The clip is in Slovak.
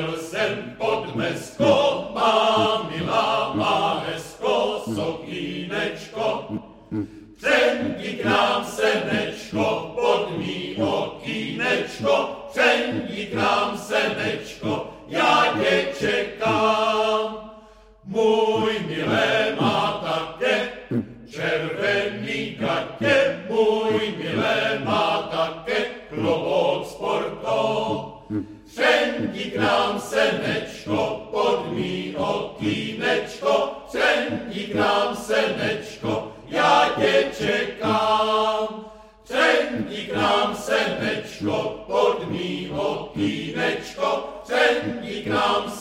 přišel jsem pod mesko, má milá má hezko, sokínečko. Přeňdi k nám senečko, pod mý okýnečko, přeňdi k nám senečko, já tě čekám. Můj milé má také červený gatě, můj milé má také klobouk sporto. Přeňdi k nám senečko, pod mý okýnečko, přeňdi k nám senečko, já tě čekám. Přeňdi k nám senečko, pod mý okýnečko, přeňdi k nám